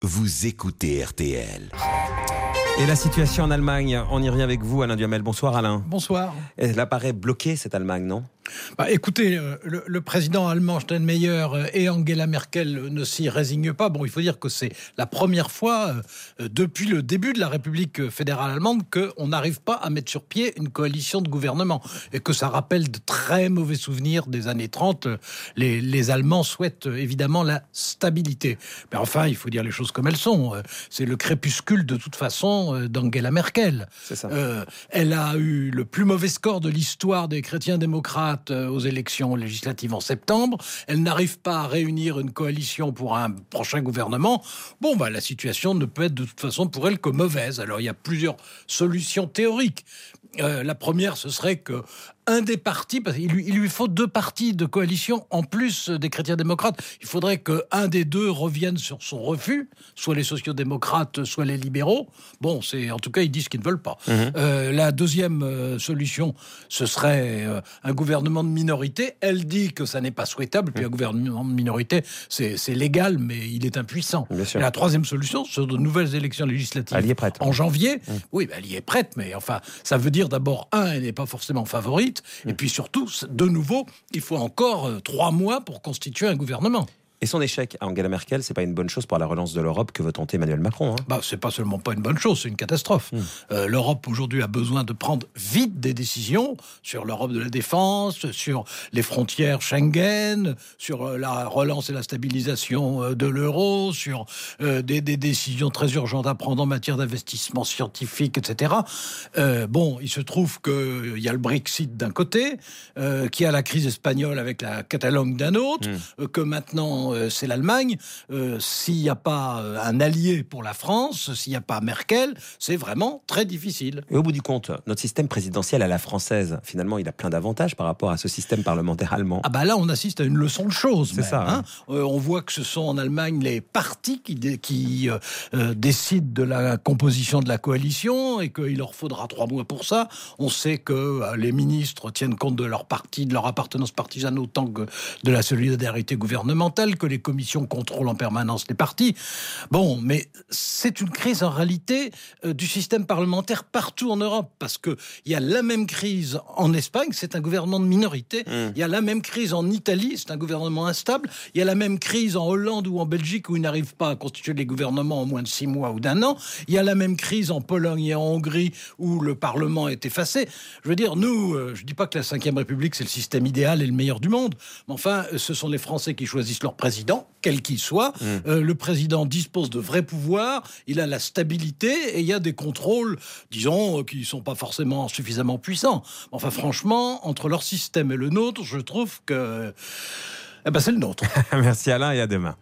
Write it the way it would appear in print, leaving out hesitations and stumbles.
Vous écoutez RTL. Et la situation en Allemagne, on y revient avec vous, Alain Duhamel. Bonsoir Alain. Bonsoir. Elle apparaît bloquée, cette Allemagne, non ? Écoutez, le président allemand Steinmeier et Angela Merkel ne s'y résignent pas. Bon, il faut dire que c'est la première fois depuis le début de la République fédérale allemande qu'on n'arrive pas à mettre sur pied une coalition de gouvernement et que ça rappelle de très mauvais souvenirs des années 30. Les Allemands souhaitent évidemment la stabilité. Mais enfin, il faut dire les choses comme elles sont. C'est le crépuscule de toute façon d'Angela Merkel. C'est ça. Elle a eu le plus mauvais score de l'histoire des chrétiens démocrates aux élections législatives en septembre. Elle n'arrive pas à réunir une coalition pour un prochain gouvernement. Bon, la situation ne peut être de toute façon pour elle que mauvaise. Alors, il y a plusieurs solutions théoriques. La première, ce serait que un des partis, parce qu'il lui faut deux partis de coalition en plus des chrétiens démocrates. Il faudrait qu'un des deux revienne sur son refus, soit les sociodémocrates, soit les libéraux. Bon, en tout cas, ils disent qu'ils ne veulent pas. La deuxième solution, ce serait un gouvernement de minorité. Elle dit que ça n'est pas souhaitable, puis un gouvernement de minorité, c'est légal, mais il est impuissant. Et la troisième solution, ce sont de nouvelles élections législatives elle y est prête, en janvier. Oui, elle y est prête, mais enfin, ça veut dire d'abord, elle n'est pas forcément favorite. Et puis surtout, de nouveau, il faut encore 3 mois pour constituer un gouvernement. Et son échec à Angela Merkel, c'est pas une bonne chose pour la relance de l'Europe que veut tenter Emmanuel Macron. C'est pas seulement pas une bonne chose, c'est une catastrophe. L'Europe aujourd'hui a besoin de prendre vite des décisions sur l'Europe de la défense, sur les frontières Schengen, sur la relance et la stabilisation de l'euro, sur des décisions très urgentes à prendre en matière d'investissement scientifique, etc. Il se trouve qu'il y a le Brexit d'un côté, qu'il y a la crise espagnole avec la Catalogne d'un autre, que maintenant c'est l'Allemagne. S'il n'y a pas un allié pour la France, s'il n'y a pas Merkel, c'est vraiment très difficile. Et au bout du compte, notre système présidentiel à la française, finalement, il a plein d'avantages par rapport à ce système parlementaire allemand. Là, on assiste à une leçon de choses. C'est ça. On voit que ce sont en Allemagne les partis qui décident de la composition de la coalition et qu'il leur faudra 3 mois pour ça. On sait que les ministres tiennent compte de leur parti, de leur appartenance partisane autant que de la solidarité gouvernementale, que les commissions contrôlent en permanence les partis. Mais c'est une crise en réalité du système parlementaire partout en Europe, parce qu'il y a la même crise en Espagne, c'est un gouvernement de minorité. Il y a la même crise en Italie, c'est un gouvernement instable. Il y a la même crise en Hollande ou en Belgique où ils n'arrivent pas à constituer les gouvernements en moins de 6 mois ou d'1 an. Il y a la même crise en Pologne et en Hongrie où le Parlement est effacé. Je veux dire, nous, je ne dis pas que la Ve République c'est le système idéal et le meilleur du monde, mais enfin, ce sont les Français qui choisissent leur président, quel qu'il soit. Le président dispose de vrais pouvoirs, il a la stabilité et il y a des contrôles, disons, qui ne sont pas forcément suffisamment puissants. Enfin, franchement, entre leur système et le nôtre, je trouve que c'est le nôtre. Merci Alain et à demain.